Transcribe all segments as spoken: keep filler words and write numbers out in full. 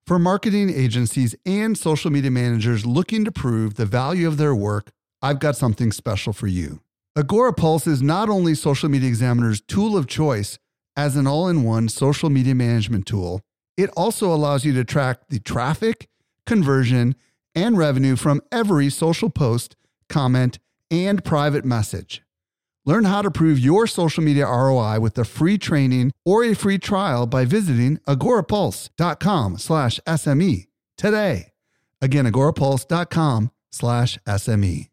For marketing agencies and social media managers looking to prove the value of their work, I've got something special for you. Agorapulse is not only Social Media Examiner's tool of choice as an all-in-one social media management tool, it also allows you to track the traffic, conversion, and revenue from every social post, comment, and private message. Learn how to prove your social media R O I with a free training or a free trial by visiting agorapulse.com slash SME today. Again, agorapulse.com slash SME.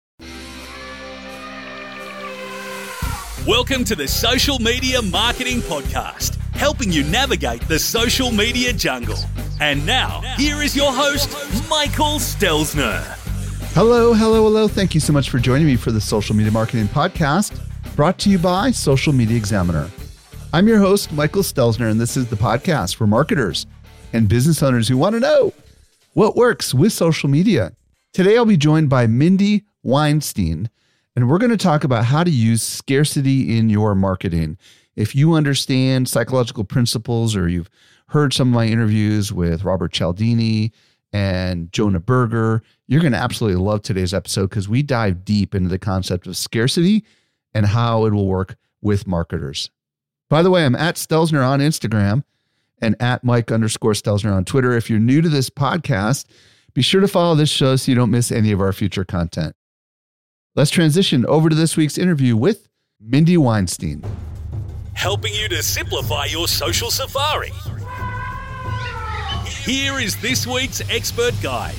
Welcome to the Social Media Marketing Podcast, helping you navigate the social media jungle. And now, here is your host, Michael Stelzner. Hello, hello, hello. Thank you so much for joining me for the Social Media Marketing Podcast, brought to you by Social Media Examiner. I'm your host, Michael Stelzner, and this is the podcast for marketers and business owners who want to know what works with social media. Today, I'll be joined by Mindy Weinstein, and we're going to talk about how to use scarcity in your marketing. If you understand psychological principles, or you've heard some of my interviews with Robert Cialdini and Jonah Berger, you're going to absolutely love today's episode because we dive deep into the concept of scarcity and how it will work with marketers. By the way, I'm at Stelzner on Instagram and at Mike underscore Stelzner on Twitter. If you're new to this podcast, be sure to follow this show so you don't miss any of our future content. Let's transition over to this week's interview with Mindy Weinstein. Helping you to simplify your social safari. Here is this week's expert guide.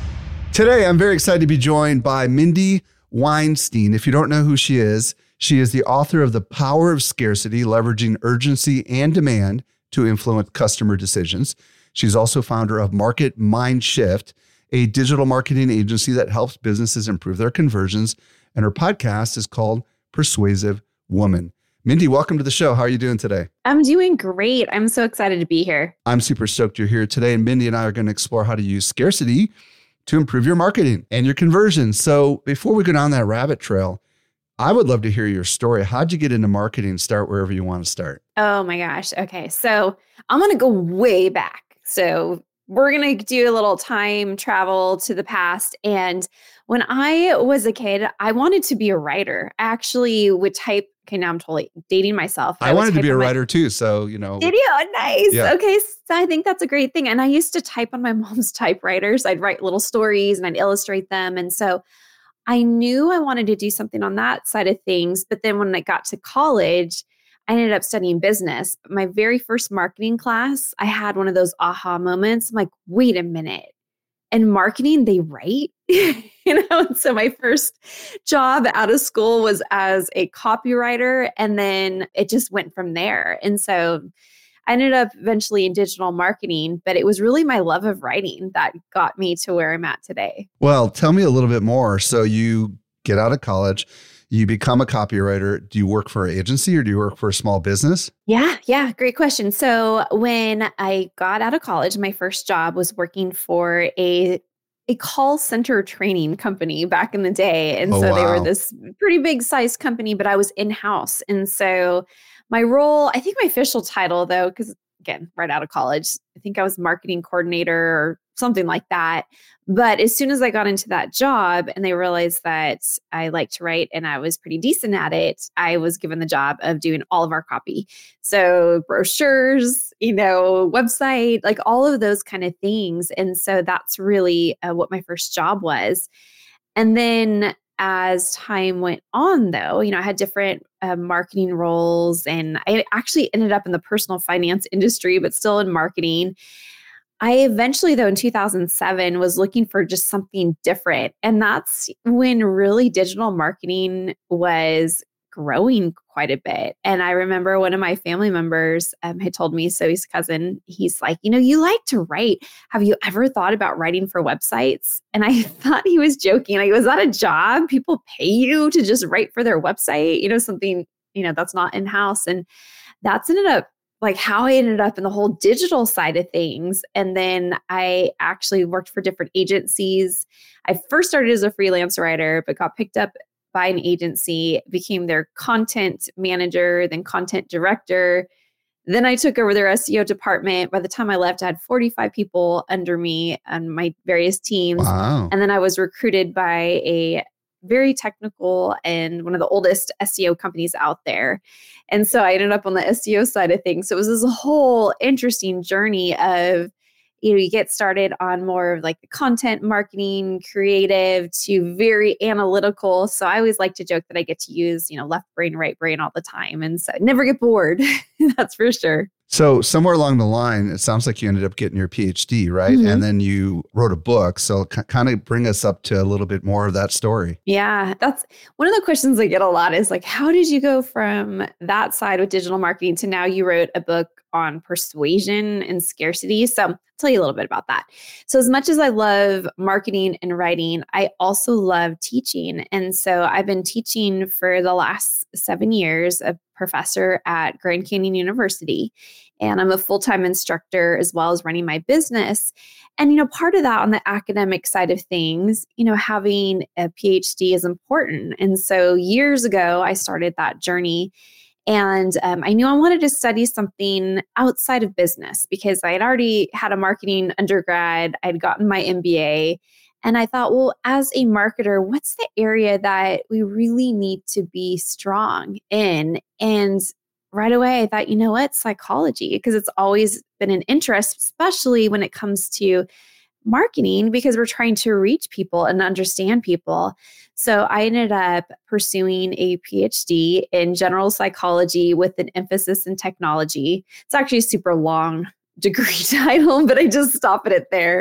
Today, I'm very excited to be joined by Mindy Weinstein. If you don't know who she is, she is the author of The Power of Scarcity, Leveraging Urgency and Demand to Influence Customer Decisions. She's also founder of Market Mind Shift, a digital marketing agency that helps businesses improve their conversions. And her podcast is called Persuasive Woman. Mindy, welcome to the show. How are you doing today? I'm doing great. I'm so excited to be here. I'm super stoked you're here today. And Mindy and I are going to explore how to use scarcity to improve your marketing and your conversion. So before we go down that rabbit trail, I would love to hear your story. How'd you get into marketing? Start wherever you want to start. Oh my gosh. Okay. So I'm going to go way back. So we're going to do a little time travel to the past. And when I was a kid, I wanted to be a writer. I actually would type. Okay, now I'm totally dating myself. I, I wanted to be a writer my, too. So, you know. Did you? Nice. Yeah. Okay. So I think that's a great thing. And I used to type on my mom's typewriters. I'd write little stories and I'd illustrate them. And so I knew I wanted to do something on that side of things. But then when I got to college, I ended up studying business. My very first marketing class, I had one of those aha moments. I'm like, wait a minute. And marketing, they write, you know? And so my first job out of school was as a copywriter. And then it just went from there. And so I ended up eventually in digital marketing, but it was really my love of writing that got me to where I'm at today. Well, tell me a little bit more. So you get out of college, you become a copywriter. Do you work for an agency or do you work for a small business? Yeah, yeah, great question. So when I got out of college, my first job was working for a a call center training company back in the day. And oh, so wow. they were this pretty big size company, but I was in-house. And so my role, I think my official title though, because again, right out of college, I think I was marketing coordinator or something like that. But as soon as I got into that job and they realized that I liked to write and I was pretty decent at it, I was given the job of doing all of our copy. So brochures, you know, website, like all of those kind of things. And so that's really uh, what my first job was. And then as time went on, though, you know, I had different uh, marketing roles and I actually ended up in the personal finance industry, but still in marketing. I eventually, though, in two thousand seven was looking for just something different. And that's when really digital marketing was growing quite a bit. And I remember one of my family members um, had told me, so he's a cousin, he's like, you know, you like to write. Have you ever thought about writing for websites? And I thought he was joking. Like, was that a job? People pay you to just write for their website, you know, something, you know, that's not in-house. And that's ended up like how I ended up in the whole digital side of things. And then I actually worked for different agencies. I first started as a freelance writer, but got picked up by an agency, became their content manager, then content director, Then I took over their S E O department. By the time I left, I had forty-five people under me and my various teams. Wow. And then I was recruited by a very technical and one of the oldest S E O companies out there. And so I ended up on the S E O side of things. So it was this whole interesting journey of, you know, you get started on more of like the content marketing, creative to very analytical. So I always like to joke that I get to use, you know, left brain, right brain all the time. And so I never get bored. That's for sure. So somewhere along the line, it sounds like you ended up getting your P H D, right? Mm-hmm. And then you wrote a book. So c- kind of bring us up to a little bit more of that story. Yeah, that's one of the questions I get a lot is like, how did you go from that side with digital marketing to now you wrote a book on persuasion and scarcity? So I'll tell you a little bit about that. So as much as I love marketing and writing, I also love teaching. And so I've been teaching for the last seven years, a professor at Grand Canyon University. And I'm a full-time instructor as well as running my business. And, you know, part of that on the academic side of things, you know, having a P H D is important. And so years ago, I started that journey. And um, I knew I wanted to study something outside of business because I had already had a marketing undergrad. I'd gotten my M B A. And I thought, well, as a marketer, what's the area that we really need to be strong in? And right away, I thought, you know what, psychology, because it's always been an interest, especially when it comes to marketing, because we're trying to reach people and understand people. So I ended up pursuing a P H D in general psychology with an emphasis in technology. It's actually a super long degree title, but I just stop it at there.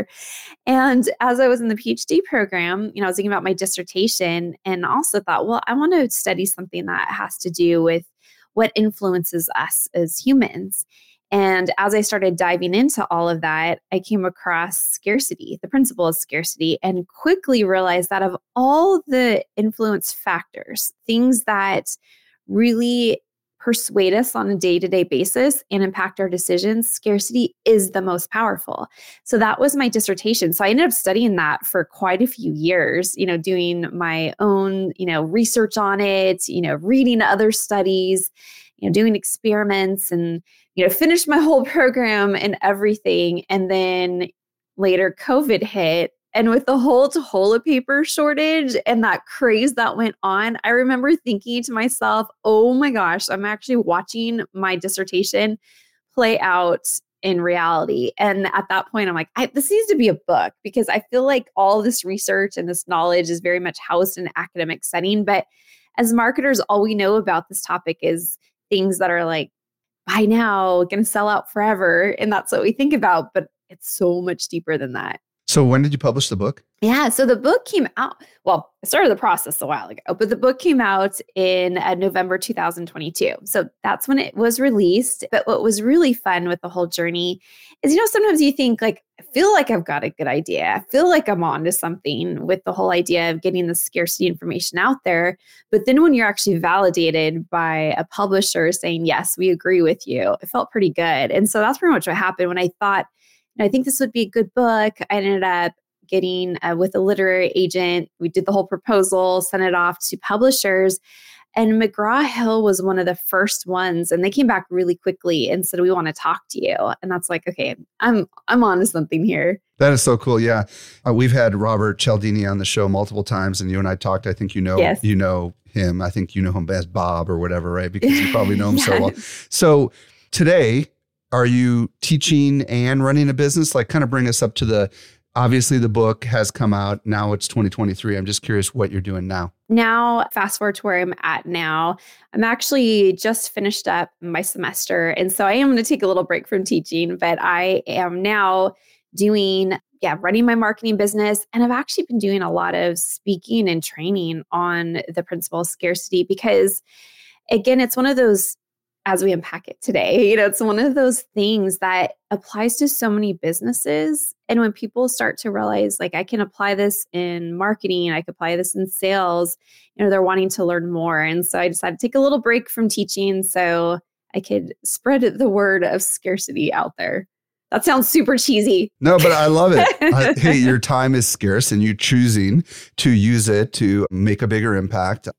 And as I was in the P H D program, you know, I was thinking about my dissertation and also thought, well, I want to study something that has to do with what influences us as humans. And as I started diving into all of that, I came across scarcity, the principle of scarcity, and quickly realized that of all the influence factors, things that really persuade us on a day-to-day basis and impact our decisions, scarcity is the most powerful. So that was my dissertation. So I ended up studying that for quite a few years, you know, doing my own, you know, research on it, you know, reading other studies, you know, doing experiments and, you know, finished my whole program and everything. And then later COVID hit. And with the whole toilet paper shortage and that craze that went on, I remember thinking to myself, oh my gosh, I'm actually watching my dissertation play out in reality. And at that point, I'm like, I, this needs to be a book because I feel like all this research and this knowledge is very much housed in an academic setting. But as marketers, all we know about this topic is things that are like, buy now, going to sell out forever. And that's what we think about. But it's so much deeper than that. So when did you publish the book? Yeah, so the book came out, well, I started the process a while ago, but the book came out in uh, November two thousand twenty-two. So that's when it was released. But what was really fun with the whole journey is, you know, sometimes you think like, I feel like I've got a good idea. I feel like I'm on to something with the whole idea of getting the scarcity information out there. But then when you're actually validated by a publisher saying, yes, we agree with you, it felt pretty good. And so that's pretty much what happened when I thought, I think this would be a good book. I ended up getting uh, with a literary agent. We did the whole proposal, sent it off to publishers. And McGraw-Hill was one of the first ones. And they came back really quickly and said, we want to talk to you. And that's like, okay, I'm I'm on to something here. That is so cool. Yeah. Uh, we've had Robert Cialdini on the show multiple times. And you and I talked. I think you know, yes. you know him. I think you know him as Bob or whatever, right? Because you probably know him yes. so well. So today, are you teaching and running a business? Like kind of bring us up to the, obviously the book has come out. Now it's twenty twenty-three. I'm just curious what you're doing now. Now, fast forward to where I'm at now. I'm actually just finished up my semester. And so I am going to take a little break from teaching, but I am now doing, yeah, running my marketing business. And I've actually been doing a lot of speaking and training on the principle of scarcity because, again, it's one of those, as we unpack it today, you know, it's one of those things that applies to so many businesses. And when people start to realize, like, I can apply this in marketing, I can apply this in sales, you know, they're wanting to learn more. And so I decided to take a little break from teaching so I could spread the word of scarcity out there. That sounds super cheesy. No, but I love it. I, hey, your time is scarce and you're choosing to use it to make a bigger impact, right?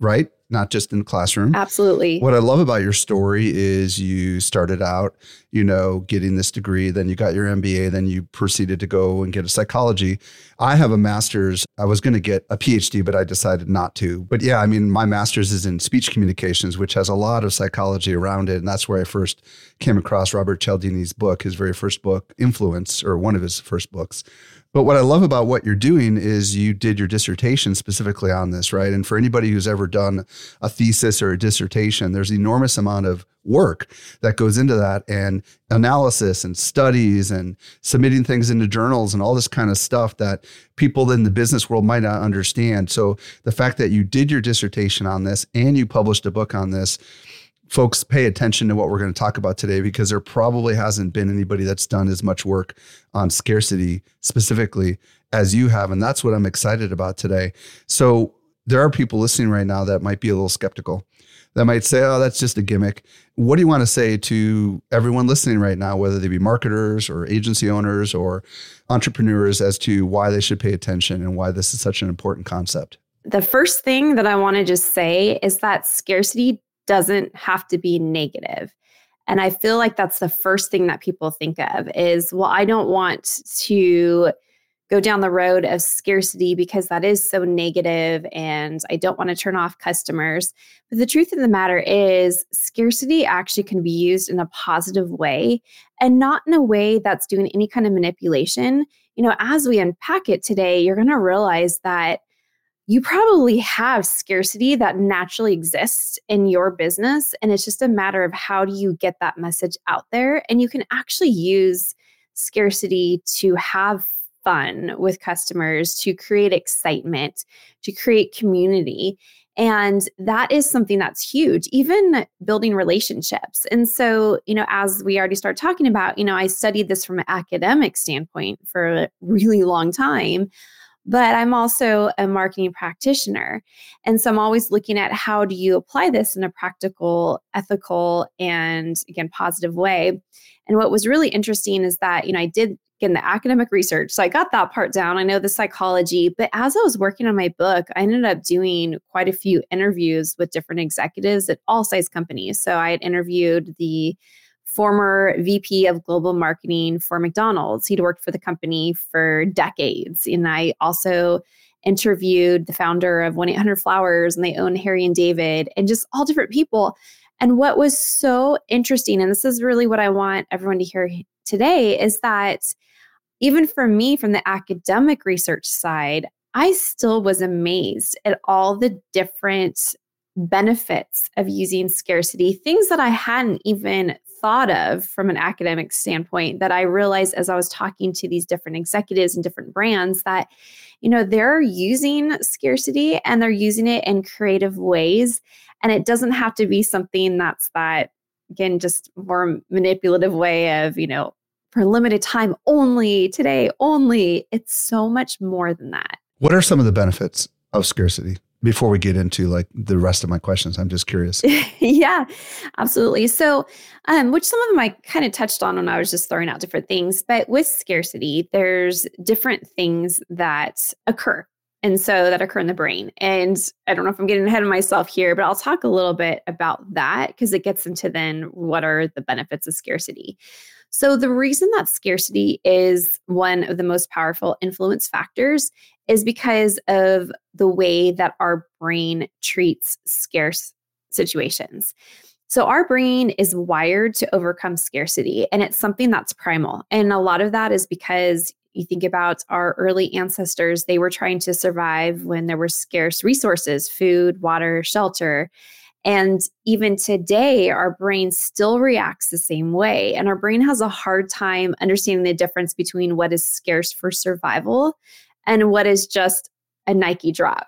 not just in the classroom. Absolutely. What I love about your story is you started out, you know, getting this degree, then you got your M B A, then you proceeded to go and get a psychology. I have a master's. I was going to get a P H D, but I decided not to. But yeah, I mean, my master's is in speech communications, which has a lot of psychology around it. And that's where I first came across Robert Cialdini's book, his very first book, Influence, or one of his first books. But what I love about what you're doing is you did your dissertation specifically on this, right? And for anybody who's ever done a thesis or a dissertation, there's an enormous amount of work that goes into that, and analysis and studies and submitting things into journals and all this kind of stuff that people in the business world might not understand. So the fact that you did your dissertation on this and you published a book on this, folks, pay attention to what we're going to talk about today, because there probably hasn't been anybody that's done as much work on scarcity specifically as you have. And that's what I'm excited about today. So there are people listening right now that might be a little skeptical, that might say, oh, that's just a gimmick. What do you want to say to everyone listening right now, whether they be marketers or agency owners or entrepreneurs, as to why they should pay attention and why this is such an important concept? The first thing that I want to just say is that scarcity doesn't have to be negative. And I feel like that's the first thing that people think of is, well, I don't want to go down the road of scarcity because that is so negative and I don't want to turn off customers. But the truth of the matter is scarcity actually can be used in a positive way and not in a way that's doing any kind of manipulation. You know, as we unpack it today, you're going to realize that you probably have scarcity that naturally exists in your business. And it's just a matter of how do you get that message out there? And you can actually use scarcity to have fun with customers, to create excitement, to create community. And that is something that's huge, even building relationships. And so, you know, as we already started talking about, you know, I studied this from an academic standpoint for a really long time. But I'm also a marketing practitioner. And so I'm always looking at how do you apply this in a practical, ethical, and again, positive way. And what was really interesting is that, you know, I did get the academic research. So I got that part down. I know the psychology, but as I was working on my book, I ended up doing quite a few interviews with different executives at all size companies. So I had interviewed the former V P of global marketing for McDonald's. He'd worked for the company for decades. And I also interviewed the founder of one eight hundred flowers, and they own Harry and David, and just all different people. And what was so interesting, and this is really what I want everyone to hear today, is that even for me, from the academic research side, I still was amazed at all the different benefits of using scarcity, things that I hadn't even thought of from an academic standpoint, that I realized as I was talking to these different executives and different brands that, you know, they're using scarcity and they're using it in creative ways. And it doesn't have to be something that's that, again, just more manipulative way of, you know, for limited time only, today only. It's so much more than that. What are some of the benefits of scarcity? Before we get into like the rest of my questions, I'm just curious. Yeah, absolutely. So, um, which some of them I kind of touched on when I was just throwing out different things, but with scarcity, there's different things that occur. And so that occur in the brain. And I don't know if I'm getting ahead of myself here, but I'll talk a little bit about that because it gets into then what are the benefits of scarcity. So the reason that scarcity is one of the most powerful influence factors is because of the way that our brain treats scarce situations. So our brain is wired to overcome scarcity, and it's something that's primal. And a lot of that is because you think about our early ancestors, they were trying to survive when there were scarce resources, food, water, shelter. And even today, our brain still reacts the same way. And our brain has a hard time understanding the difference between what is scarce for survival and what is just a Nike drop.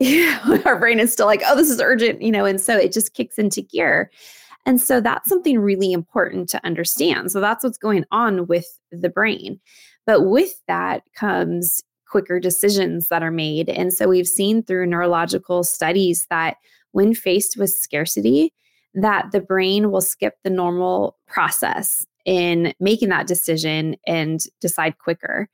Our brain is still like, oh, this is urgent, you know, and so it just kicks into gear. And so that's something really important to understand. So that's what's going on with the brain. But with that comes quicker decisions that are made. And so we've seen through neurological studies that when faced with scarcity, that the brain will skip the normal process in making that decision and decide quicker.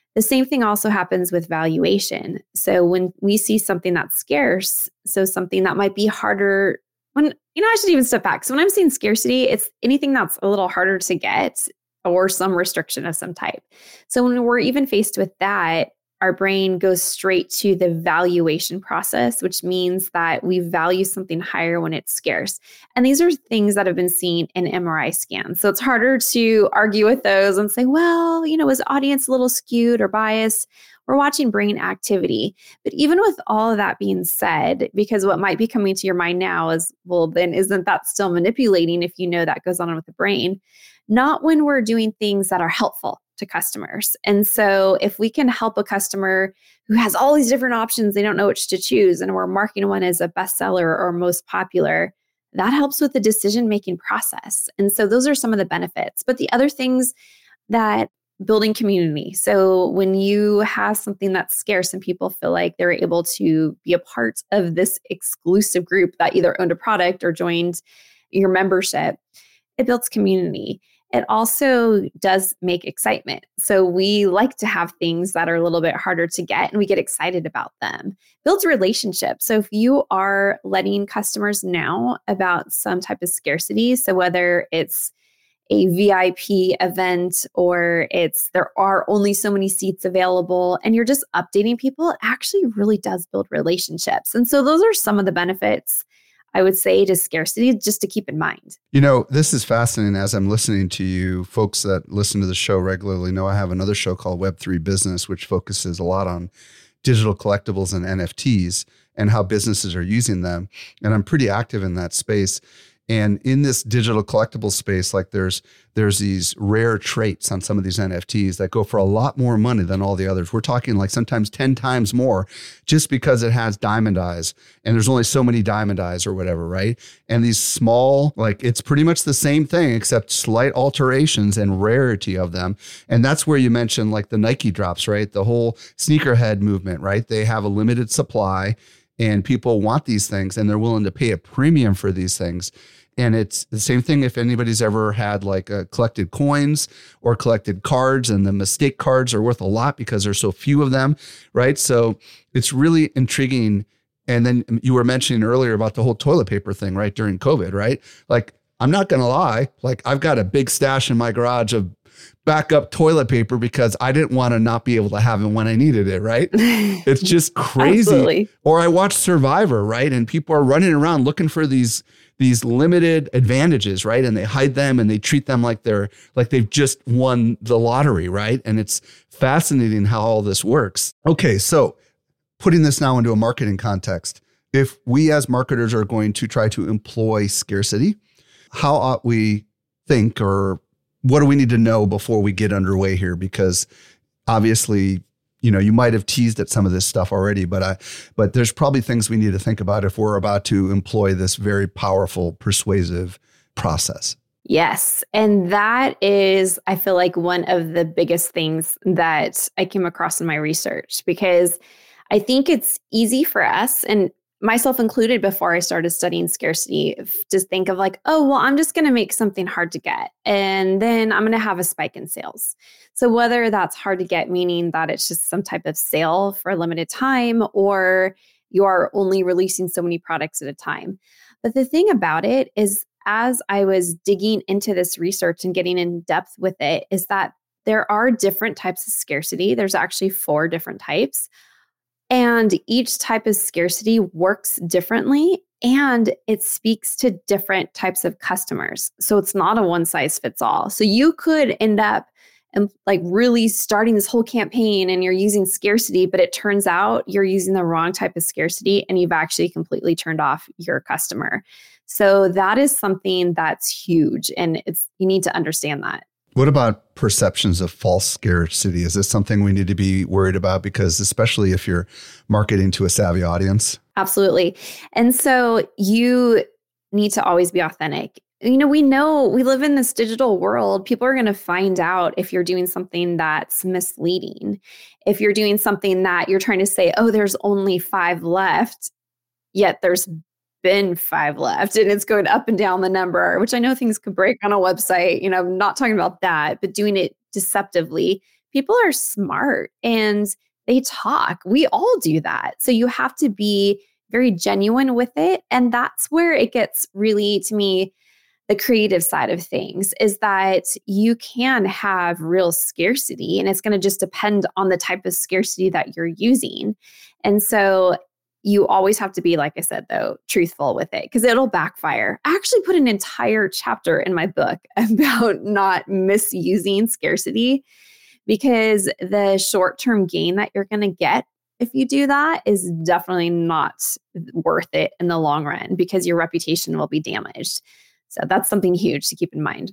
The same thing also happens with valuation. So when we see something that's scarce, so something that might be harder, when, you know, I should even step back. So when I'm saying scarcity, it's anything that's a little harder to get or some restriction of some type. So when we're even faced with that, our brain goes straight to the valuation process, which means that we value something higher when it's scarce. And these are things that have been seen in M R I scans. So it's harder to argue with those and say, well, you know, is audience a little skewed or biased? We're watching brain activity. But even with all of that being said, because what might be coming to your mind now is, well, then isn't that still manipulating if you know that goes on with the brain? Not when we're doing things that are helpful to customers. And so if we can help a customer who has all these different options, they don't know which to choose, and we're marking one as a bestseller or most popular, that helps with the decision-making process. And so those are some of the benefits. But the other things that building community. So when you have something that's scarce and people feel like they're able to be a part of this exclusive group that either owned a product or joined your membership, it builds community. It also does make excitement. So we like to have things that are a little bit harder to get and we get excited about them. Builds relationships. So if you are letting customers know about some type of scarcity, so whether it's a V I P event or it's there are only so many seats available and you're just updating people, it actually really does build relationships. And so those are some of the benefits, I would say, to scarcity, just to keep in mind. You know, this is fascinating. As I'm listening to you, folks that listen to the show regularly know I have another show called Web three Business, which focuses a lot on digital collectibles and N F Ts and how businesses are using them. And I'm pretty active in that space. And in this digital collectible space, like there's there's these rare traits on some of these N F Ts that go for a lot more money than all the others. We're talking like sometimes ten times more just because it has diamond eyes and there's only so many diamond eyes or whatever, right? And these small, like it's pretty much the same thing except slight alterations and rarity of them. And that's where you mentioned like the Nike drops, right? The whole sneakerhead movement, right? They have a limited supply and people want these things and they're willing to pay a premium for these things. And it's the same thing if anybody's ever had like uh, collected coins or collected cards, and the mistake cards are worth a lot because there's so few of them, right? So it's really intriguing. And then you were mentioning earlier about the whole toilet paper thing, right? During COVID, right? Like, I'm not going to lie. Like, I've got a big stash in my garage of backup toilet paper because I didn't want to not be able to have it when I needed it, right? It's just crazy. Absolutely. Or I watch Survivor, right? And people are running around looking for these these limited advantages, right? And they hide them and they treat them like they're like they've just won the lottery, right? And it's fascinating how all this works. Okay, so putting this now into a marketing context, if we as marketers are going to try to employ scarcity, how ought we think, or what do we need to know before we get underway here? Because obviously, you know, you might have teased at some of this stuff already, but I, but there's probably things we need to think about if we're about to employ this very powerful, persuasive process. Yes. And that is, I feel like, one of the biggest things that I came across in my research, because I think it's easy for us, and myself included before I started studying scarcity, to think of like, oh, well, I'm just going to make something hard to get, and then I'm going to have a spike in sales. So whether that's hard to get, meaning that it's just some type of sale for a limited time, or you are only releasing so many products at a time. But the thing about it is, as I was digging into this research and getting in depth with it, is that there are different types of scarcity. There's actually four different types. And each type of scarcity works differently, and it speaks to different types of customers. So it's not a one size fits all. So you could end up and like really starting this whole campaign and you're using scarcity, but it turns out you're using the wrong type of scarcity and you've actually completely turned off your customer. So that is something that's huge, and it's you need to understand that. What about perceptions of false scarcity? Is this something we need to be worried about? Because especially if you're marketing to a savvy audience. Absolutely. And so you need to always be authentic. You know, we know we live in this digital world. People are going to find out if you're doing something that's misleading. If you're doing something that you're trying to say, oh, there's only five left, yet there's been five left and it's going up and down the number, which I know things could break on a website. You know, I'm not talking about that, but doing it deceptively people are smart and they talk. We all do that. So you have to be very genuine with it. And that's where it gets really, to me, the creative side of things is that you can have real scarcity, and it's going to just depend on the type of scarcity that you're using. And so you always have to be, like I said, though, truthful with it because it'll backfire. I actually put an entire chapter in my book about not misusing scarcity because the short-term gain that you're going to get if you do that is definitely not worth it in the long run because your reputation will be damaged. So that's something huge to keep in mind.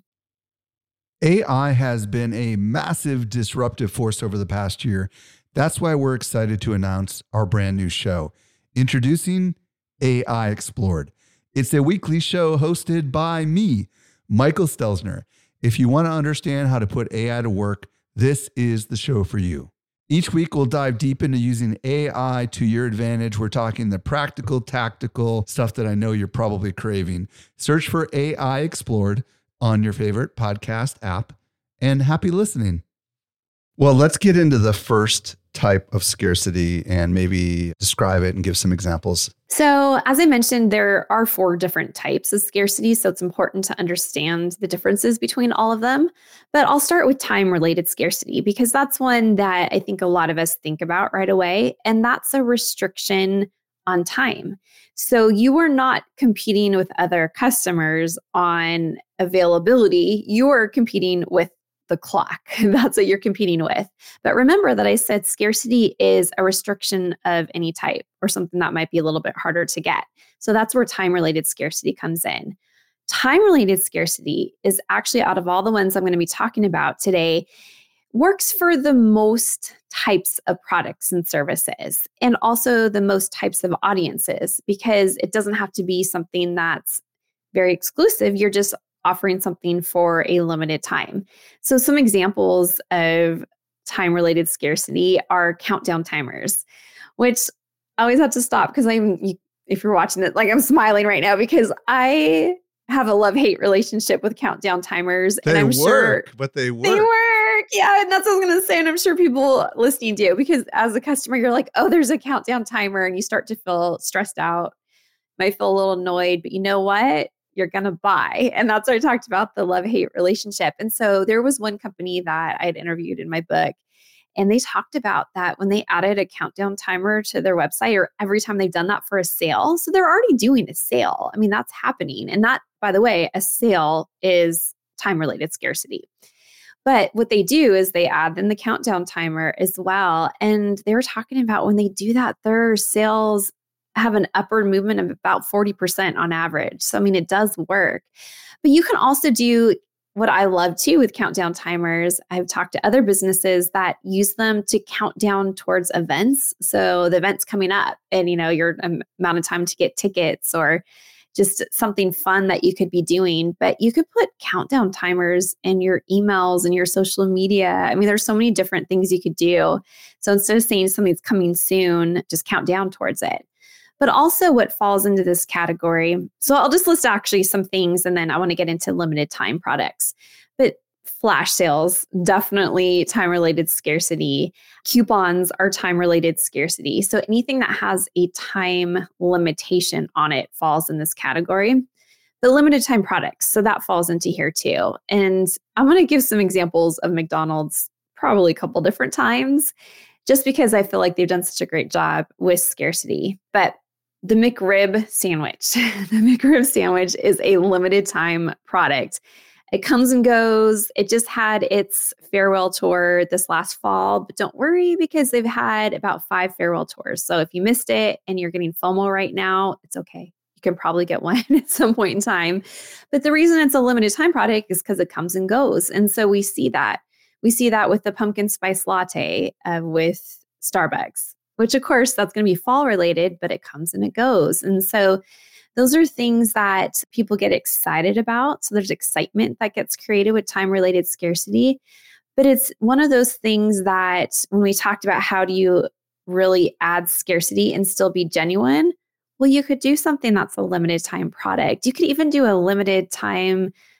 A I has been a massive disruptive force over the past year. That's why we're excited to announce our brand new show, introducing A I Explored. It's a weekly show hosted by me, Michael Stelzner. If you want to understand how to put A I to work, this is the show for you. Each week, we'll dive deep into using A I to your advantage. We're talking the practical, tactical stuff that I know you're probably craving. Search for A I Explored on your favorite podcast app, and happy listening. Well, let's get into the first type of scarcity and maybe describe it and give some examples. So, as I mentioned, there are four different types of scarcity. So it's important to understand the differences between all of them. But I'll start with time-related scarcity because that's one that I think a lot of us think about right away. And that's a restriction on time. So you are not competing with other customers on availability. You are competing with the clock. That's what you're competing with. But remember that I said scarcity is a restriction of any type or something that might be a little bit harder to get. So that's where time-related scarcity comes in. Time-related scarcity is actually, out of all the ones I'm going to be talking about today, works for the most types of products and services and also the most types of audiences because it doesn't have to be something that's very exclusive. You're just offering something for a limited time. So some examples of time-related scarcity are countdown timers, which I always have to stop because I'm, if you're watching it, like I'm smiling right now because I have a love-hate relationship with countdown timers. They and I'm work, sure but they work. They work. Yeah, and that's what I was going to say. And I'm sure people listening do because as a customer, you're like, oh, there's a countdown timer and you start to feel stressed out. Might feel a little annoyed, but you know what? You're going to buy. And that's what I talked about, the love-hate relationship. And so there was one company that I had interviewed in my book, and they talked about that when they added a countdown timer to their website or every time they've done that for a sale. So they're already doing a sale. I mean, that's happening. And that, by the way, a sale is time-related scarcity. But what they do is they add in the countdown timer as well. And they were talking about when they do that, their sales have an upward movement of about forty percent on average. So, I mean, it does work. But you can also do what I love too with countdown timers. I've talked to other businesses that use them to count down towards events. So the event's coming up and, you know, your amount of time to get tickets or just something fun that you could be doing. But you could put countdown timers in your emails and your social media. I mean, there's so many different things you could do. So instead of saying something's coming soon, just count down towards it. But also what falls into this category. So I'll just list actually some things and then I want to get into limited time products. But flash sales, definitely time-related scarcity. Coupons are time-related scarcity. So anything that has a time limitation on it falls in this category. The limited time products, so that falls into here too. And I'm going to give some examples of McDonald's probably a couple different times, just because I feel like they've done such a great job with scarcity. But the McRib sandwich, the McRib sandwich is a limited time product. It comes and goes. It just had its farewell tour this last fall, but don't worry because they've had about five farewell tours. So if you missed it and you're getting FOMO right now, it's okay. You can probably get one at some point in time. But the reason it's a limited time product is because it comes and goes. And so we see that. We see that with the pumpkin spice latte uh, with Starbucks, which of course that's going to be fall related, but it comes and it goes. And so those are things that people get excited about. So there's excitement that gets created with time-related scarcity. But it's one of those things that when we talked about how do you really add scarcity and still be genuine, well, you could do something that's a limited time product. You could even do a limited time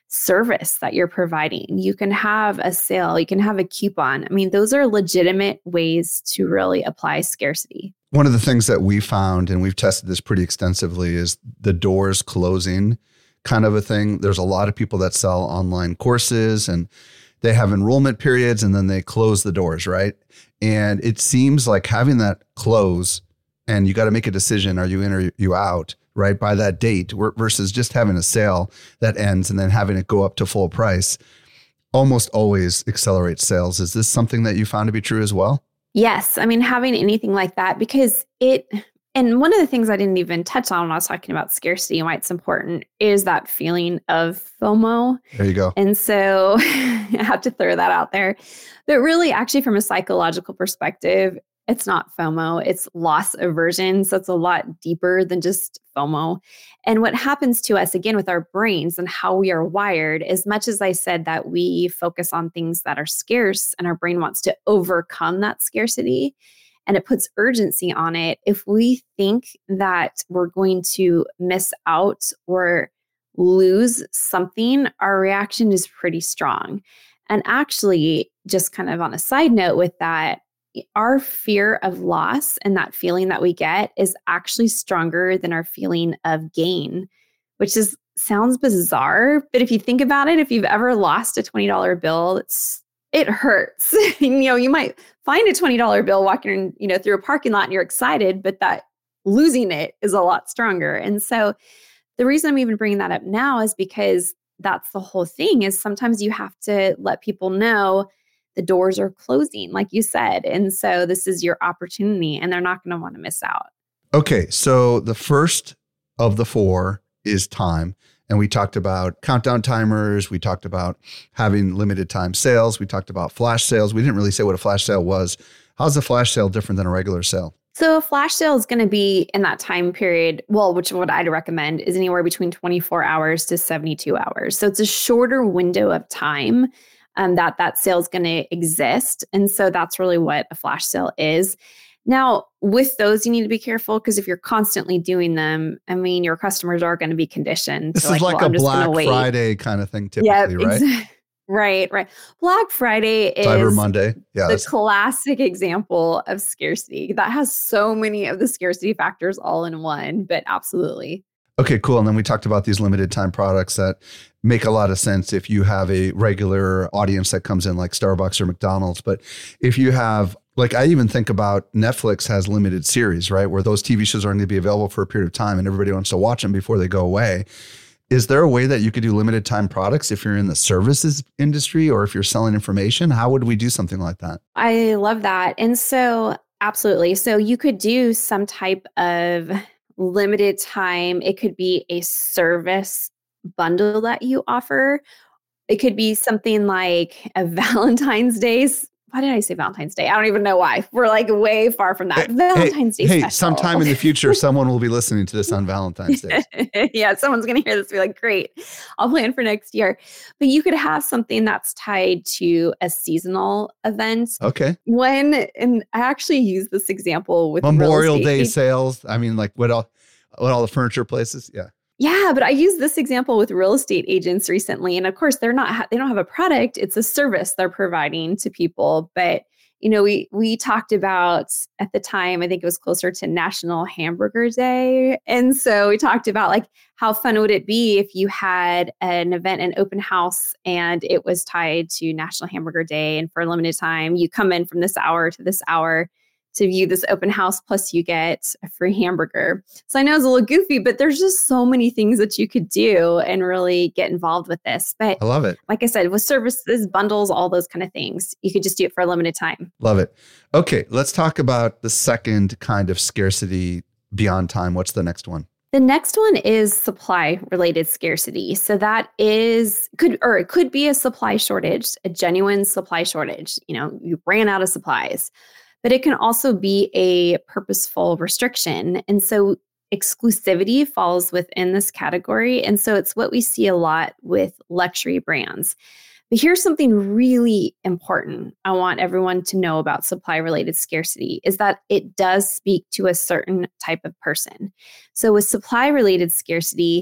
service that you're providing. You can have a sale, you can have a coupon. I mean, those are legitimate ways to really apply scarcity. One of the things that we found, and we've tested this pretty extensively, is the doors closing kind of a thing. There's a lot of people that sell online courses and they have enrollment periods and then they close the doors, right? And it seems like having that close and you got to make a decision, are you in or are you out, right? By that date versus just having a sale that ends and then having it go up to full price almost always accelerates sales. Is this something that you found to be true as well? Yes. I mean, having anything like that, because it, and one of the things I didn't even touch on when I was talking about scarcity and why it's important is that feeling of FOMO. There you go. And so I have to throw that out there. But really, actually, from a psychological perspective, it's not FOMO, it's loss aversion. So it's a lot deeper than just FOMO. And what happens to us, again, with our brains and how we are wired, as much as I said that we focus on things that are scarce and our brain wants to overcome that scarcity and it puts urgency on it, if we think that we're going to miss out or lose something, our reaction is pretty strong. And actually, just kind of on a side note with that, our fear of loss and that feeling that we get is actually stronger than our feeling of gain, which is sounds bizarre. But if you think about it, if you've ever lost a twenty dollar bill, it's it hurts. you know, you might find a twenty dollar bill walking, you know, through a parking lot and you're excited, but that losing it is a lot stronger. And so the reason I'm even bringing that up now is because that's the whole thing, is sometimes you have to let people know the doors are closing, like you said. And so this is your opportunity and they're not going to want to miss out. Okay. So the first of the four is time. And we talked about countdown timers. We talked about having limited time sales. We talked about flash sales. We didn't really say what a flash sale was. How's a flash sale different than a regular sale? So a flash sale is going to be in that time period, well, which what I'd recommend is anywhere between twenty-four hours to seventy-two hours. So it's a shorter window of time um, that that sale is going to exist. And so that's really what a flash sale is. Now, with those, you need to be careful because if you're constantly doing them, I mean, your customers are going to be conditioned. This to is like, well, like a Black Friday kind of thing typically, yep, right? Ex- right, right. Black Friday is Cyber Monday. Yeah, the classic example of scarcity. That has so many of the scarcity factors all in one, but absolutely. Okay, cool. And then we talked about these limited time products that make a lot of sense if you have a regular audience that comes in like Starbucks or McDonald's. But if you have, like, I even think about Netflix has limited series, right? Where those T V shows are going to be available for a period of time and everybody wants to watch them before they go away. Is there a way that you could do limited time products if you're in the services industry or if you're selling information? How would we do something like that? I love that. And so absolutely. So you could do some type of limited time. It could be a service bundle that you offer. It could be something like a Valentine's Day. Why did I say Valentine's Day? I don't even know why. We're like way far from that. Hey, Valentine's hey, Day Hey, special. sometime in the future, someone will be listening to this on Valentine's Day. Yeah, someone's going to hear this and be like, great, I'll plan for next year. But you could have something that's tied to a seasonal event. Okay. When, and I actually use this example with Memorial Day sales. I mean, like what all, what all the furniture places. Yeah. Yeah, but I used this example with real estate agents recently. And of course, they're not, ha- they don't have a product. It's a service they're providing to people. But, you know, we, we talked about at the time, I think it was closer to National Hamburger Day. And so we talked about like, how fun would it be if you had an event, an open house, and it was tied to National Hamburger Day. And for a limited time, you come in from this hour to this hour to view this open house, plus you get a free hamburger. So I know it's a little goofy, but there's just so many things that you could do and really get involved with this. But I love it. Like I said, with services, bundles, all those kind of things, you could just do it for a limited time. Love it. Okay, let's talk about the second kind of scarcity beyond time. What's the next one? The next one is supply related scarcity. So that is could or it could be a supply shortage, a genuine supply shortage. You know, you ran out of supplies. But it can also be a purposeful restriction. And so exclusivity falls within this category. And so it's what we see a lot with luxury brands. But here's something really important I want everyone to know about supply-related scarcity is that it does speak to a certain type of person. So with supply-related scarcity,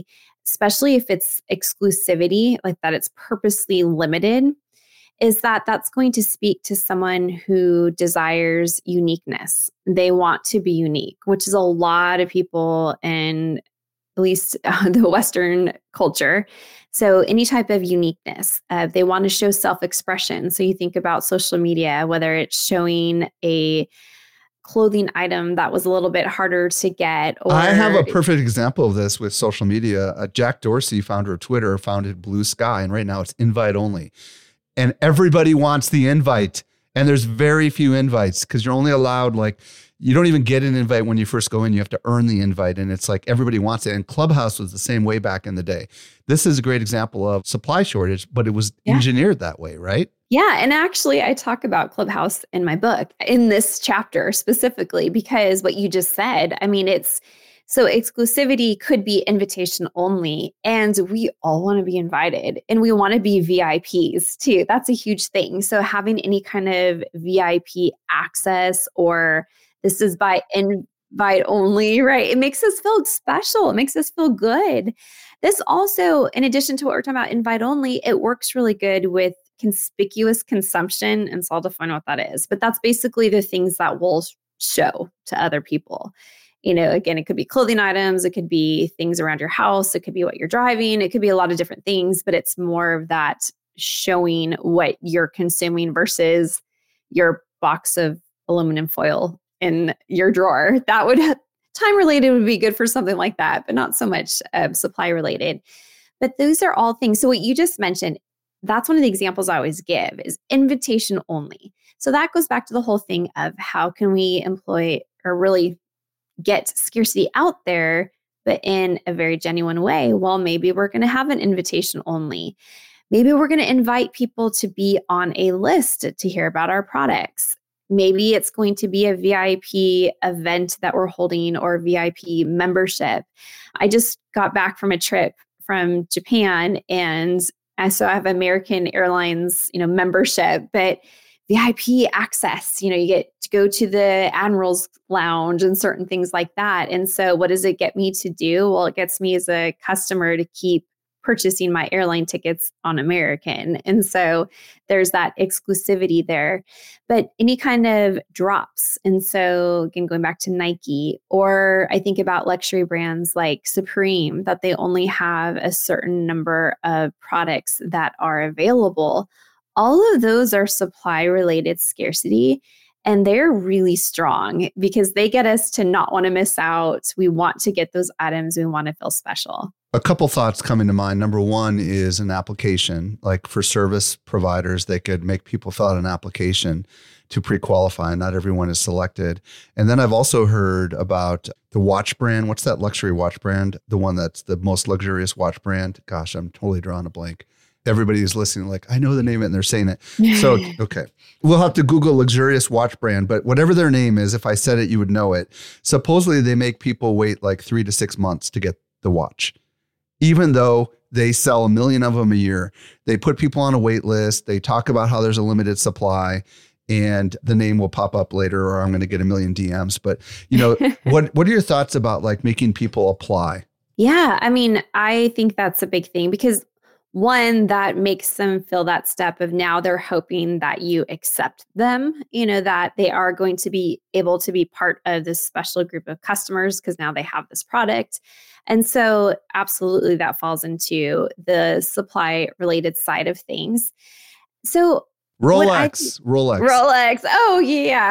especially if it's exclusivity, like that it's purposely limited, is that that's going to speak to someone who desires uniqueness. They want to be unique, which is a lot of people in at least uh, the Western culture. So any type of uniqueness, uh, they want to show self-expression. So you think about social media, whether it's showing a clothing item that was a little bit harder to get. Or I have a perfect example of this with social media. Uh, Jack Dorsey, founder of Twitter, founded Blue Sky, and right now it's invite only. And everybody wants the invite. And there's very few invites because you're only allowed, like, you don't even get an invite when you first go in. You have to earn the invite. And it's like everybody wants it. And Clubhouse was the same way back in the day. This is a great example of supply shortage, but it was yeah. engineered that way, right? Yeah. And actually, I talk about Clubhouse in my book, in this chapter specifically, because what you just said, I mean, it's so exclusivity could be invitation only, and we all want to be invited and we want to be V I Ps too. That's a huge thing. So having any kind of V I P access, or this is by invite only, right? It makes us feel special. It makes us feel good. This also, in addition to what we're talking about, invite only, it works really good with conspicuous consumption. And so I'll define what that is. But that's basically the things that we'll show to other people. You know, again, it could be clothing items, it could be things around your house, it could be what you're driving, it could be a lot of different things, but it's more of that showing what you're consuming versus your box of aluminum foil in your drawer. That would, time related would be good for something like that, but not so much uh, supply related. But those are all things. So what you just mentioned, that's one of the examples I always give is invitation only. So that goes back to the whole thing of how can we employ or really get scarcity out there, but in a very genuine way. Well, maybe we're going to have an invitation only. Maybe we're going to invite people to be on a list to hear about our products. Maybe it's going to be a V I P event that we're holding or V I P membership. I just got back from a trip from Japan, and so I have American Airlines, you know, membership, but V I P access, you know, you get to go to the Admiral's Lounge and certain things like that. And so what does it get me to do? Well, it gets me as a customer to keep purchasing my airline tickets on American. And so there's that exclusivity there, but any kind of drops. And so again, going back to Nike, or I think about luxury brands like Supreme, that they only have a certain number of products that are available. All of those are supply-related scarcity, and they're really strong because they get us to not want to miss out. We want to get those items. We want to feel special. A couple thoughts coming to mind. Number one is an application. Like for service providers, they could make people fill out an application to pre-qualify. Not everyone is selected. And then I've also heard about the watch brand. What's that luxury watch brand? The one that's the most luxurious watch brand. Gosh, I'm totally drawing a blank. Everybody is listening like, I know the name of it and they're saying it. So, okay. We'll have to Google luxurious watch brand, but whatever their name is, if I said it, you would know it. Supposedly they make people wait like three to six months to get the watch. Even though they sell a million of them a year, they put people on a wait list. They talk about how there's a limited supply and the name will pop up later, or I'm going to get a million D Ms. But, you know, what, what are your thoughts about like making people apply? Yeah. I mean, I think that's a big thing because one, that makes them feel that step of now they're hoping that you accept them, you know, that they are going to be able to be part of this special group of customers because now they have this product. And so absolutely that falls into the supply related side of things. So Rolex, I, Rolex, Rolex. Oh yeah.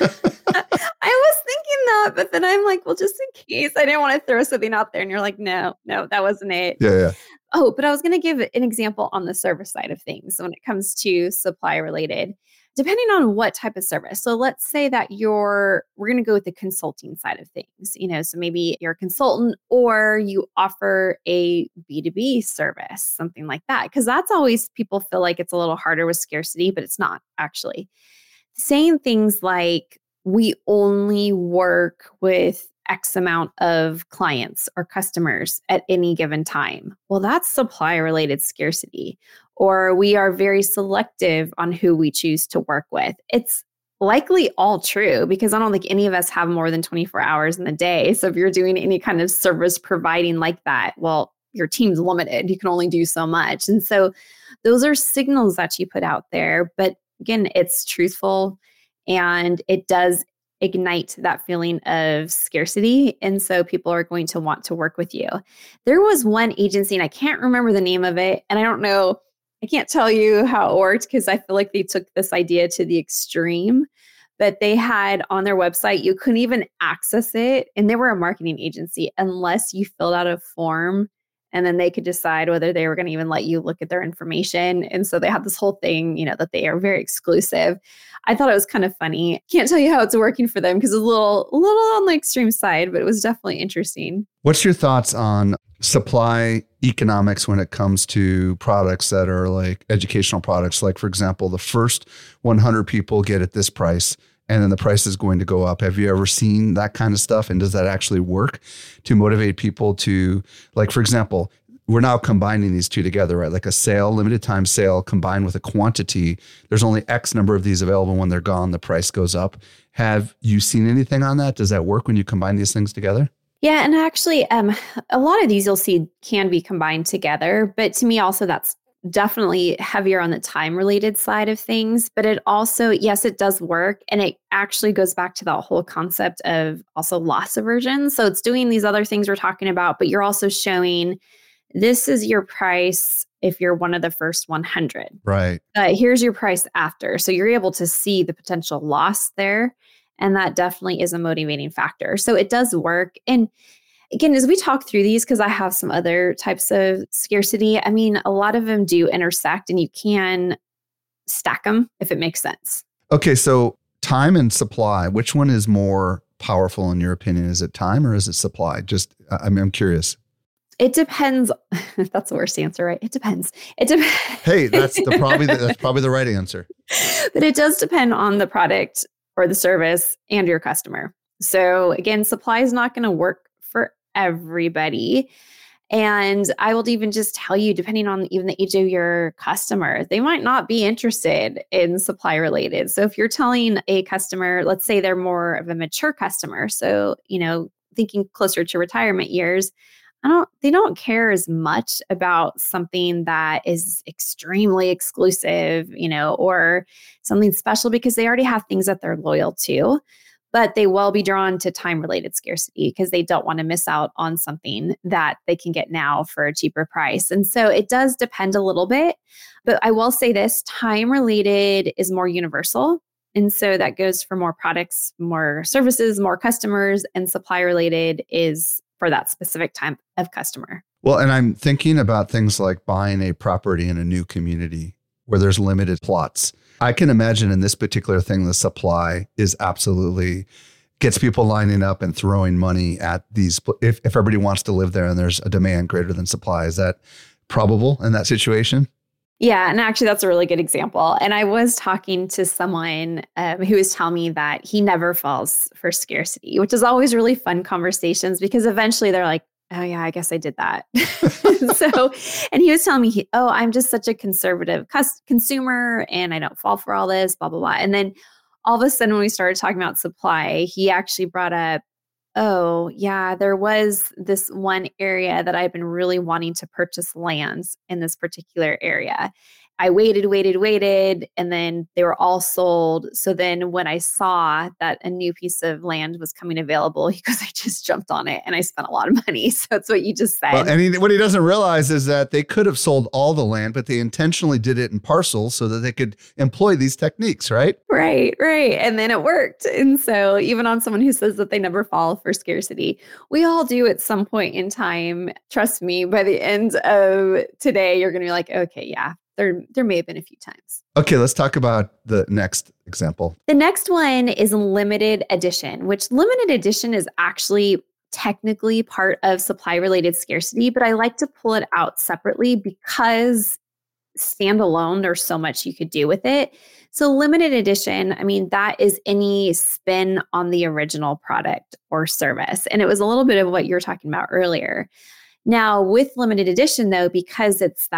I was thinking that, but then I'm like, well, just in case I didn't want to throw something out there. And you're like, no, no, that wasn't it. Yeah, yeah. Oh, but I was going to give an example on the service side of things when it comes to supply related, depending on what type of service. So let's say that you're, we're going to go with the consulting side of things, you know, so maybe you're a consultant or you offer a B two B service, something like that. Because that's always, people feel like it's a little harder with scarcity, but it's not actually. Saying things like, we only work with X amount of clients or customers at any given time. Well, that's supply related scarcity. Or we are very selective on who we choose to work with. It's likely all true because I don't think any of us have more than twenty-four hours in the day. So if you're doing any kind of service providing like that, well, your team's limited. You can only do so much. And so those are signals that you put out there. But again, it's truthful and it does ignite that feeling of scarcity. And so people are going to want to work with you. There was one agency, and I can't remember the name of it. And I don't know, I can't tell you how it worked because I feel like they took this idea to the extreme. But they had on their website, you couldn't even access it. And they were a marketing agency unless you filled out a form. And then they could decide whether they were going to even let you look at their information. And so they had this whole thing, you know, that they are very exclusive. I thought it was kind of funny. Can't tell you how it's working for them because it's a little, a little on the extreme side, but it was definitely interesting. What's your thoughts on supply economics when it comes to products that are like educational products? Like, for example, the first one hundred people get at this price, and then the price is going to go up. Have you ever seen that kind of stuff? And does that actually work to motivate people to, like, for example, we're now combining these two together, right? Like a sale, limited time sale combined with a quantity. There's only X number of these available. When they're gone, the price goes up. Have you seen anything on that? Does that work when you combine these things together? Yeah. And actually, um, a lot of these you'll see can be combined together. But to me also, that's definitely heavier on the time related side of things. But it also, yes, it does work. And it actually goes back to that whole concept of also loss aversion. So it's doing these other things we're talking about, but you're also showing this is your price if you're one of the first one hundred. Right. Uh, here's your price after. So you're able to see the potential loss there. And that definitely is a motivating factor. So it does work. And again, as we talk through these, because I have some other types of scarcity, I mean, a lot of them do intersect and you can stack them if it makes sense. Okay. So time and supply, which one is more powerful in your opinion? Is it time or is it supply? Just, I mean, I'm curious. It depends. That's the worst answer, right? It depends. It depends. Hey, that's the probably the, that's probably the right answer. But it does depend on the product or the service and your customer. So again, supply is not going to work for everybody. And I will even just tell you, depending on even the age of your customer, they might not be interested in supply related. So if you're telling a customer, let's say they're more of a mature customer, so, you know, thinking closer to retirement years, I don't, they don't care as much about something that is extremely exclusive, you know, or something special because they already have things that they're loyal to, but they will be drawn to time related scarcity because they don't want to miss out on something that they can get now for a cheaper price. And so it does depend a little bit, but I will say this, time related is more universal. And so that goes for more products, more services, more customers, and supply related is for that specific type of customer. Well, and I'm thinking about things like buying a property in a new community where there's limited plots. I can imagine in this particular thing, the supply is absolutely gets people lining up and throwing money at these. If, if everybody wants to live there and there's a demand greater than supply, is that probable in that situation? Yeah. And actually, that's a really good example. And I was talking to someone um, who was telling me that he never falls for scarcity, which is always really fun conversations because eventually they're like, oh, yeah, I guess I did that. So, and he was telling me, he, oh, I'm just such a conservative cus- consumer and I don't fall for all this, blah, blah, blah. And then all of a sudden, when we started talking about supply, he actually brought up, oh, yeah, there was this one area that I've been really wanting to purchase lands in this particular area. I waited, waited, waited, and then they were all sold. So then when I saw that a new piece of land was coming available, he goes, I just jumped on it and I spent a lot of money. So that's what you just said. Well, and he, what he doesn't realize is that they could have sold all the land, but they intentionally did it in parcels so that they could employ these techniques, right? Right, right. And then it worked. And so even on someone who says that they never fall for scarcity, we all do at some point in time. Trust me, by the end of today, you're going to be like, okay, yeah. There, there may have been a few times. Okay, let's talk about the next example. The next one is limited edition, which limited edition is actually technically part of supply-related scarcity, but I like to pull it out separately because standalone, there's so much you could do with it. So limited edition, I mean, that is any spin on the original product or service. And it was a little bit of what you were talking about earlier. Now, with limited edition, though, because it's that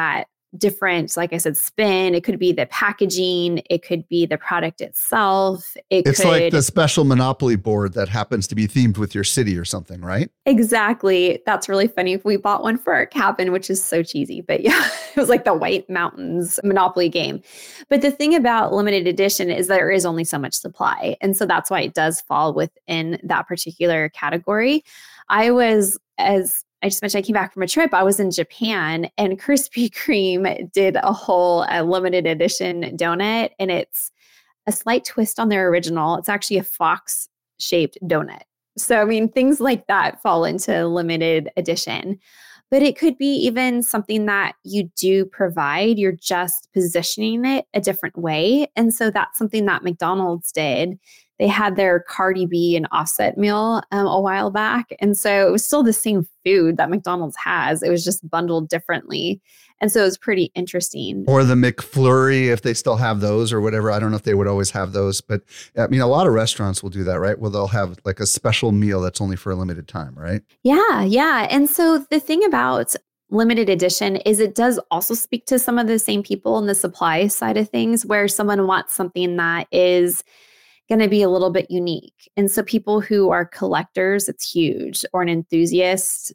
different, like I said, spin. It could be the packaging. It could be the product itself. It It's could, like the special Monopoly board that happens to be themed with your city or something, right? Exactly. That's really funny. We bought one for our cabin, which is so cheesy, but yeah, it was like the White Mountains Monopoly game. But the thing about limited edition is there is only so much supply. And so that's why it does fall within that particular category. I was, as I just mentioned, I came back from a trip. I was in Japan, and Krispy Kreme did a whole uh, limited edition donut, and it's a slight twist on their original. It's actually a fox shaped donut. So, I mean, things like that fall into limited edition. But it could be even something that you do provide. You're just positioning it a different way. And so that's something that McDonald's did. They had their Cardi B and Offset meal um, a while back. And so it was still the same food that McDonald's has. It was just bundled differently. And so it was pretty interesting. Or the McFlurry, if they still have those or whatever. I don't know if they would always have those. But I mean, a lot of restaurants will do that, right? Well, they'll have like a special meal that's only for a limited time, right? Yeah, yeah. And so the thing about limited edition is it does also speak to some of the same people in the supply side of things, where someone wants something that is going to be a little bit unique. And so people who are collectors, it's huge, or an enthusiast,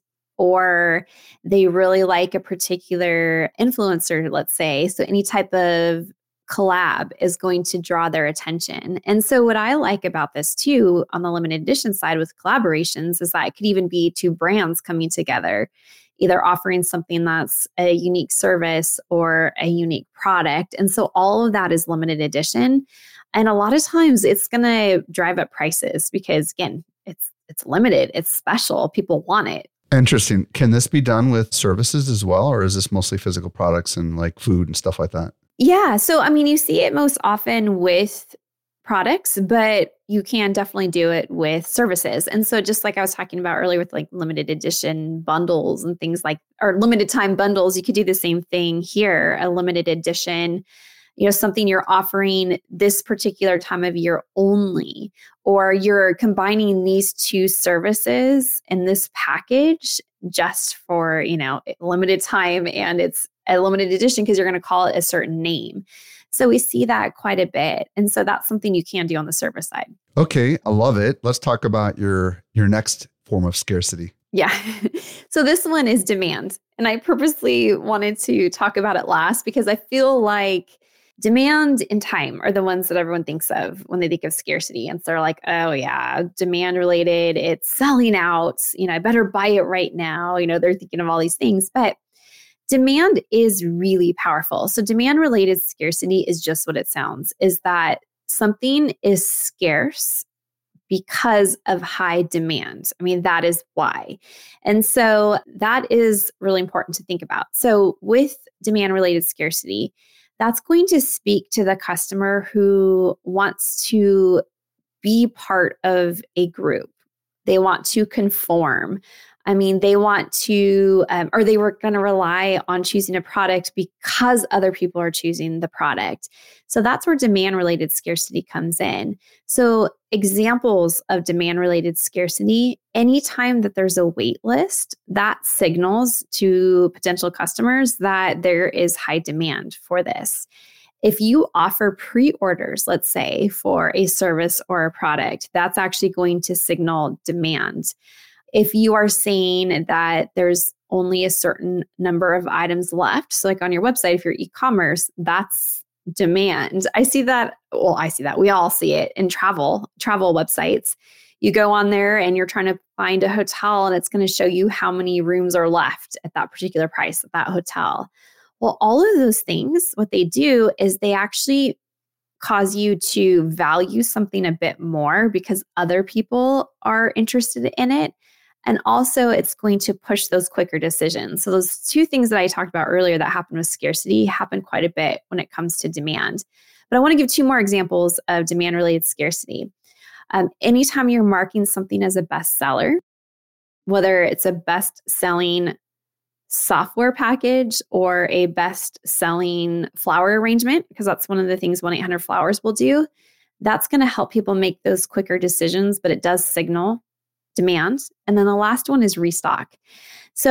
or they really like a particular influencer, let's say. So any type of collab is going to draw their attention. And so what I like about this too, on the limited edition side with collaborations, is that it could even be two brands coming together, either offering something that's a unique service or a unique product. And so all of that is limited edition. And a lot of times it's going to drive up prices because, again, it's it's limited, it's special, people want it. Interesting. Can this be done with services as well, or is this mostly physical products and like food and stuff like that? Yeah. So, I mean, you see it most often with products, but you can definitely do it with services. And so just like I was talking about earlier with like limited edition bundles and things like, or limited time bundles, you could do the same thing here, a limited edition, you know, something you're offering this particular time of year only, or you're combining these two services in this package just for, you know, limited time, and it's a limited edition because you're going to call it a certain name. So we see that quite a bit. And so that's something you can do on the service side. Okay, I love it. Let's talk about your your next form of scarcity. Yeah. So this one is demand. And I purposely wanted to talk about it last because I feel like demand and time are the ones that everyone thinks of when they think of scarcity. And so they're like, oh yeah, demand related, it's selling out, you know, I better buy it right now. You know, they're thinking of all these things, but demand is really powerful. So demand related scarcity is just what it sounds, is that something is scarce because of high demand. I mean, that is why. And so that is really important to think about. So with demand related scarcity, that's going to speak to the customer who wants to be part of a group. They want to conform. I mean, they want to, um, or they were going to rely on choosing a product because other people are choosing the product. So that's where demand-related scarcity comes in. So examples of demand-related scarcity, anytime that there's a wait list, that signals to potential customers that there is high demand for this. If you offer pre-orders, let's say, for a service or a product, that's actually going to signal demand. If you are saying that there's only a certain number of items left, so like on your website, if you're e-commerce, that's demand. I see that, well, I see that. We all see it in travel, travel websites. You go on there and you're trying to find a hotel and it's going to show you how many rooms are left at that particular price at that hotel. Well, all of those things, what they do is they actually cause you to value something a bit more because other people are interested in it. And also it's going to push those quicker decisions. So those two things that I talked about earlier that happen with scarcity happen quite a bit when it comes to demand. But I want to give two more examples of demand-related scarcity. Um, anytime you're marking something as a bestseller, whether it's a best-selling software package or a best-selling flower arrangement, because that's one of the things one eight hundred flowers will do, that's going to help people make those quicker decisions, but it does signal demand. And then the last one is restock. So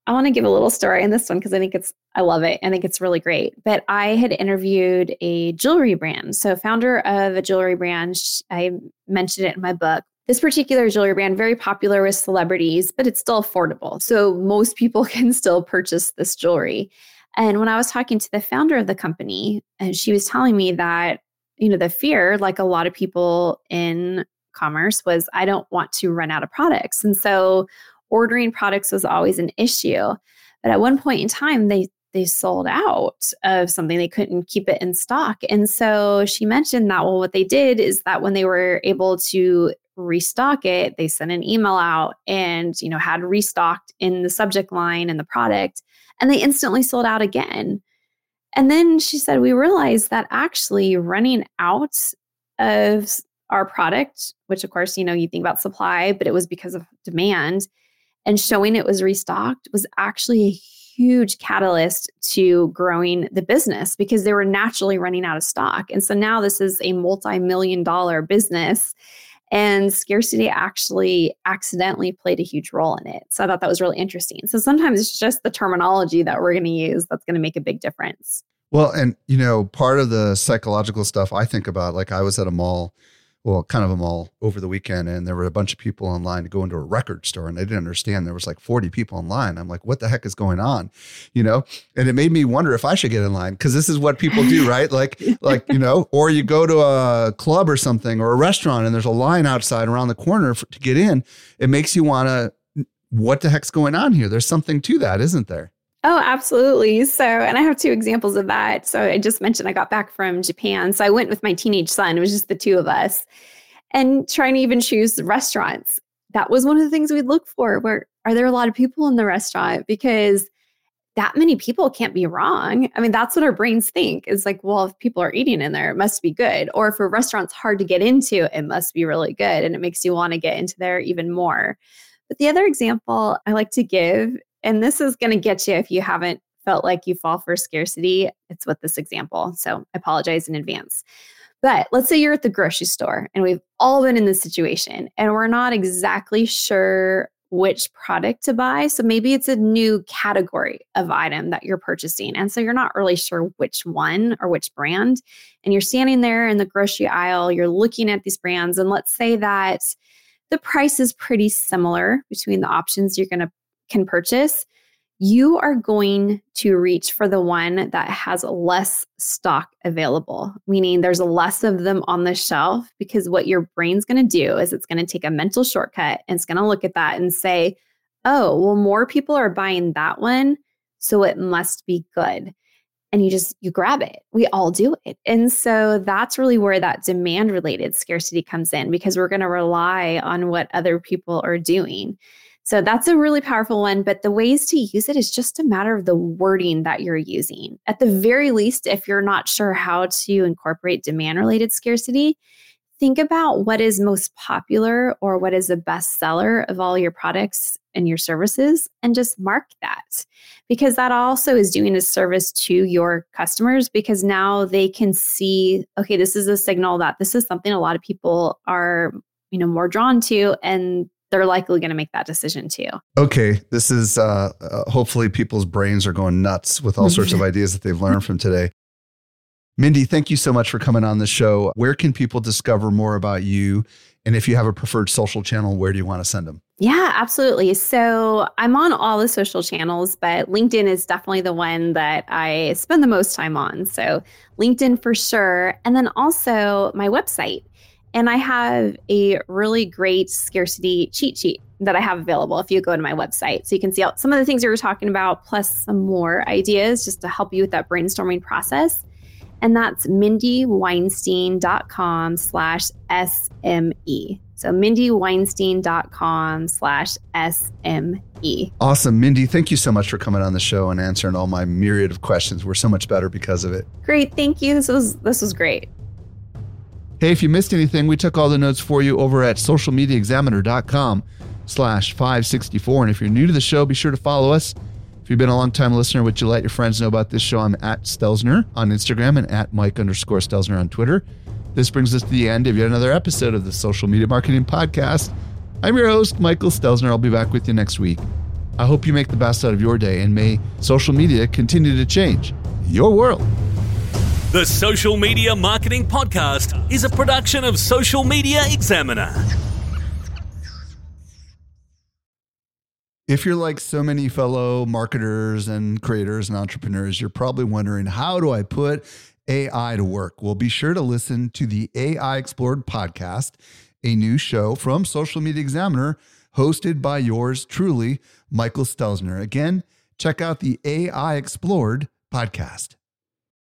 I want to give a little story in this one because I think it's, I love it. I think it's really great. But I had interviewed a jewelry brand. So founder of a jewelry brand, I mentioned it in my book. This particular jewelry brand, very popular with celebrities, but it's still affordable. So most people can still purchase this jewelry. And when I was talking to the founder of the company, and she was telling me that, you know, the fear, like a lot of people in commerce, was I don't want to run out of products. And so ordering products was always an issue. But at one point in time, they they sold out of something. They couldn't keep it in stock. And so she mentioned that, well, what they did is that when they were able to restock it, they sent an email out and, you know, had restocked in the subject line and the product, and they instantly sold out again. And then she said, we realized that actually running out of our product, which of course, you know, you think about supply, but it was because of demand, and showing it was restocked was actually a huge catalyst to growing the business because they were naturally running out of stock. And so now this is a multi-million dollar business, and scarcity actually accidentally played a huge role in it. So I thought that was really interesting. So sometimes it's just the terminology that we're going to use that's going to make a big difference. Well, and you know, part of the psychological stuff I think about, like I was at a mall, well, kind of a mall over the weekend, and there were a bunch of people online to go into a record store, and I didn't understand. There was like forty people in line. I'm like, what the heck is going on? You know, and it made me wonder if I should get in line, because this is what people do, right? Like, like, you know, or you go to a club or something or a restaurant and there's a line outside around the corner for, to get in. It makes you want to, what the heck's going on here? There's something to that, isn't there? Oh, absolutely. So, and I have two examples of that. So I just mentioned I got back from Japan. So I went with my teenage son. It was just the two of us, and trying to even choose the restaurants. That was one of the things we'd look for. Where are there a lot of people in the restaurant? Because that many people can't be wrong. I mean, that's what our brains think. It's like, well, if people are eating in there, it must be good. Or if a restaurant's hard to get into, it must be really good. And it makes you want to get into there even more. But the other example I like to give, and this is going to get you if you haven't felt like you fall for scarcity, it's with this example. So I apologize in advance. But let's say you're at the grocery store, and we've all been in this situation, and we're not exactly sure which product to buy. So maybe it's a new category of item that you're purchasing. And so you're not really sure which one or which brand. And you're standing there in the grocery aisle, you're looking at these brands, and let's say that the price is pretty similar between the options you're going to can purchase. You are going to reach for the one that has less stock available, meaning there's less of them on the shelf, because what your brain's going to do is it's going to take a mental shortcut and it's going to look at that and say, oh, well, more people are buying that one, so it must be good. And you just, you grab it. We all do it. And so that's really where that demand related scarcity comes in, because we're going to rely on what other people are doing. So that's a really powerful one, but the ways to use it is just a matter of the wording that you're using. At the very least, if you're not sure how to incorporate demand-related scarcity, think about what is most popular or what is the best seller of all your products and your services, and just mark that, because that also is doing a service to your customers, because now they can see, okay, this is a signal that this is something a lot of people are, you know, more drawn to, and they're likely going to make that decision too. Okay. This is, uh, uh, hopefully people's brains are going nuts with all sorts of ideas that they've learned from today. Mindy, thank you so much for coming on the show. Where can people discover more about you? And if you have a preferred social channel, where do you want to send them? Yeah, absolutely. So I'm on all the social channels, but LinkedIn is definitely the one that I spend the most time on. So LinkedIn for sure. And then also my website. And I have a really great scarcity cheat sheet that I have available if you go to my website. So you can see out some of the things you were talking about, plus some more ideas just to help you with that brainstorming process. And that's mindyweinstein.com slash SME. So mindyweinstein.com slash SME. Awesome. Mindy, thank you so much for coming on the show and answering all my myriad of questions. We're so much better because of it. Great. Thank you. This was, this was great. Hey, if you missed anything, we took all the notes for you over at socialmediaexaminer.com slash 564. And if you're new to the show, be sure to follow us. If you've been a long-time listener, would you let your friends know about this show? I'm at Stelzner on Instagram and at Mike underscore Stelzner on Twitter. This brings us to the end of yet another episode of the Social Media Marketing Podcast. I'm your host, Michael Stelzner. I'll be back with you next week. I hope you make the best out of your day, and may social media continue to change your world. The Social Media Marketing Podcast is a production of Social Media Examiner. If you're like so many fellow marketers and creators and entrepreneurs, you're probably wondering, how do I put A I to work? Well, be sure to listen to the A I Explored podcast, a new show from Social Media Examiner, hosted by yours truly, Michael Stelzner. Again, check out the A I Explored podcast.